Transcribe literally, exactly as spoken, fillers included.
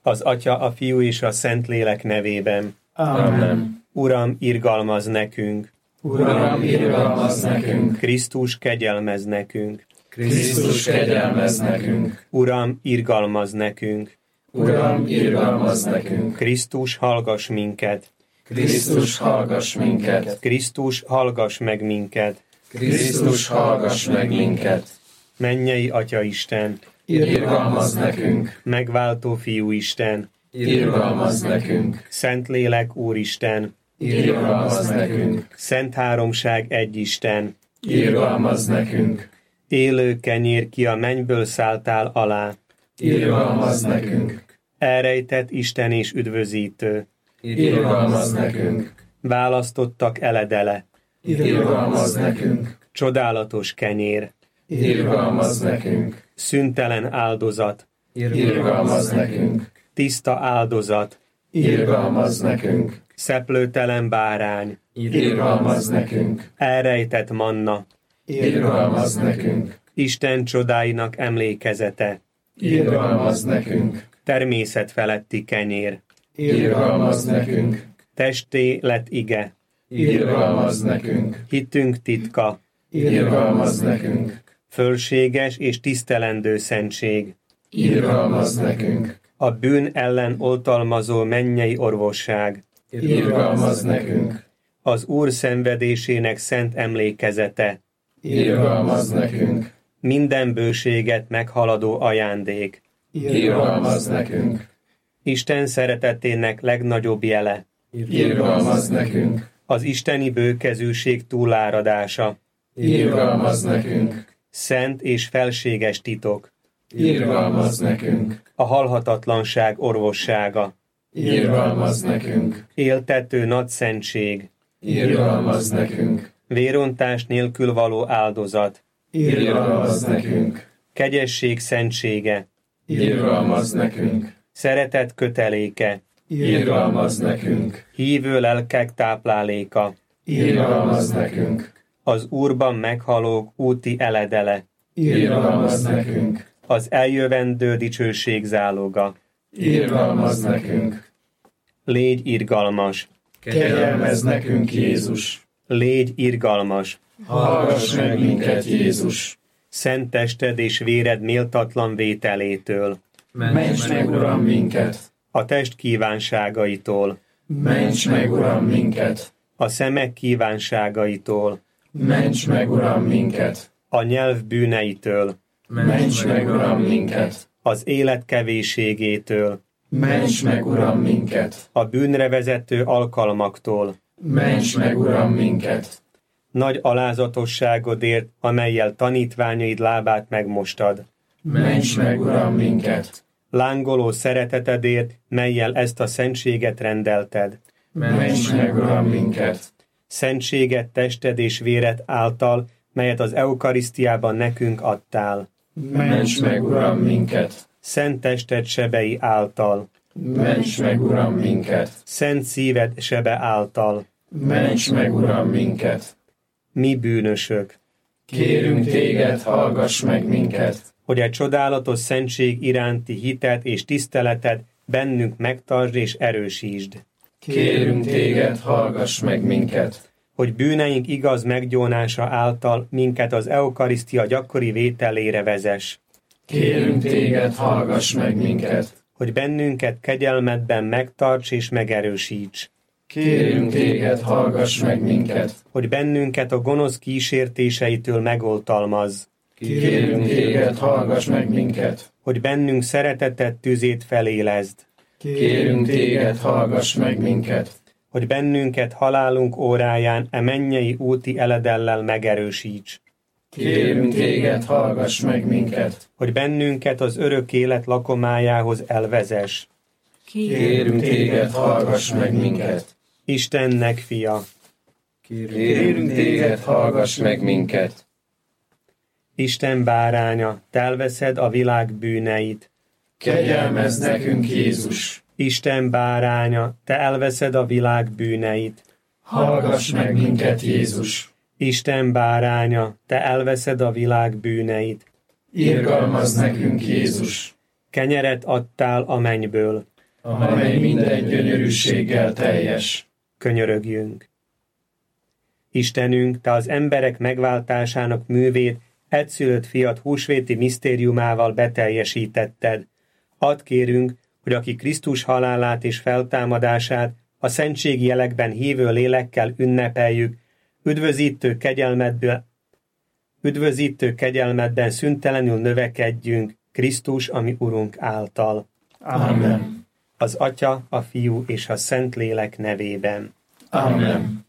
Az Atya, a Fiú és a Szentlélek nevében. Amen. Uram, irgalmazz nekünk. Uram, irgalmazz nekünk. Krisztus, kegyelmezz nekünk. Krisztus, kegyelmezz nekünk. Uram, irgalmazz nekünk. Uram, irgalmazz nekünk. Krisztus, hallgass minket. Krisztus, hallgass minket. Krisztus, hallgass meg minket. Krisztus, hallgass meg minket. Mennyei Atya Isten, Irgalmazz nekünk. megváltó Fiú Isten, Irgalmazz nekünk. Szentlélek Úristen, Irgalmazz nekünk. Szent Háromság egy Isten, Irgalmazz nekünk. élő kenyér, ki a mennyből szálltál alá, Irgalmazz nekünk. elrejtett Isten és üdvözítő, Irgalmazz nekünk. választottak eledele, Irgalmazz nekünk. csodálatos kenyér, Irgalmazz nekünk. szüntelen áldozat, Irgalmazz nekünk. tiszta áldozat, Irgalmazz nekünk. szeplőtelen bárány, Irgalmazz nekünk. elrejtett manna, Irgalmazz nekünk. Isten csodáinak emlékezete, Irgalmazz nekünk. természet feletti kenyér, Irgalmazz nekünk. testé lett ige, Irgalmazz nekünk. hitünk titka, Irgalmazz nekünk. fölséges és tisztelendő szentség, Irgalmazz nekünk. a bűn ellen oltalmazó mennyei orvosság, Irgalmazz nekünk. az Úr szenvedésének szent emlékezete, Irgalmazz nekünk. minden bőséget meghaladó ajándék, Irgalmazz nekünk. Isten szeretetének legnagyobb jele, Irgalmazz nekünk. az isteni bőkezűség túláradása, Irgalmazz nekünk. szent és felséges titok, Irgalmazz nekünk. a halhatatlanság orvossága, Irgalmazz nekünk. éltető nagy szentség, Irgalmazz nekünk. vérontás nélkül való áldozat, Irgalmazz nekünk. kegyesség szentsége, Irgalmazz nekünk. szeretet köteléke, Irgalmazz nekünk. hívő lelkek tápláléka, Irgalmazz nekünk. az Úrban meghalók úti eledele, Irgalmazz nekünk. az eljövendő dicsőség záloga. Irgalmazz nekünk. Légy irgalmas, Kegyelmezz nekünk, Jézus. légy irgalmas, Hallgass meg minket, Jézus. szent tested és véred méltatlan vételétől, Ments meg, Uram, minket. a test kívánságaitól, Ments meg, Uram, minket. a szemek kívánságaitól, Ments meg, Uram, minket. a nyelv bűneitől, Ments meg, Uram, minket. az élet kevésségétől, Ments meg, Uram, minket. a bűnre vezető alkalmaktól, Ments meg, Uram, minket. nagy alázatosságodért, amellyel tanítványaid lábát megmostad, Ments meg, Uram, minket. lángoló szeretetedért, mellyel ezt a szentséget rendelted, Ments meg, Uram, minket. szentséget tested és véred által, melyet az eukarisztiában nekünk adtál, Ments meg, Uram, minket. szent tested sebei által, Ments meg, Uram, minket. szent szíved sebe által, Ments meg, Uram, minket. mi bűnösök, Kérünk téged, hallgass meg minket. hogy egy csodálatos szentség iránti hitet és tiszteletet bennünk megtartsd és erősítsd, Kérünk téged, hallgass meg minket. hogy bűneink igaz meggyónása által minket az eukarisztia gyakori vételére vezess, Kérünk téged, hallgass meg minket. hogy bennünket kegyelmedben megtarts és megerősíts, Kérünk téged, hallgass meg minket. hogy bennünket a gonosz kísértéseitől megoltalmazz, Kérünk téged, hallgass meg minket. hogy bennünk szeretetet tüzét felélezd, Kérünk téged, hallgass meg minket. hogy bennünket halálunk óráján e mennyei úti eledellel megerősíts, Kérünk téged, hallgass meg minket. hogy bennünket az örök élet lakomájához elvezess. Kérünk téged, hallgass meg minket. Istennek fia, Kérünk téged, hallgass meg minket. Isten báránya, te elveszed a világ bűneit. Kegyelmezz nekünk, Jézus. Isten báránya, te elveszed a világ bűneit. Hallgass meg minket, Jézus. Isten báránya, te elveszed a világ bűneit. Irgalmazz nekünk, Jézus. Kenyeret adtál a mennyből. amely minden gyönyörűséggel teljes. Könyörögjünk. Istenünk, Te az emberek megváltásának művét egyszülött fiat húsvéti misztériumával beteljesítetted. Add kérünk, hogy aki Krisztus halálát és feltámadását a szentségi jelekben hívő lélekkel ünnepeljük, üdvözítő kegyelmedből, üdvözítő kegyelmedben szüntelenül növekedjünk Krisztus, ami Urunk által. Amen. Az Atya, a Fiú és a Szentlélek nevében. Amen.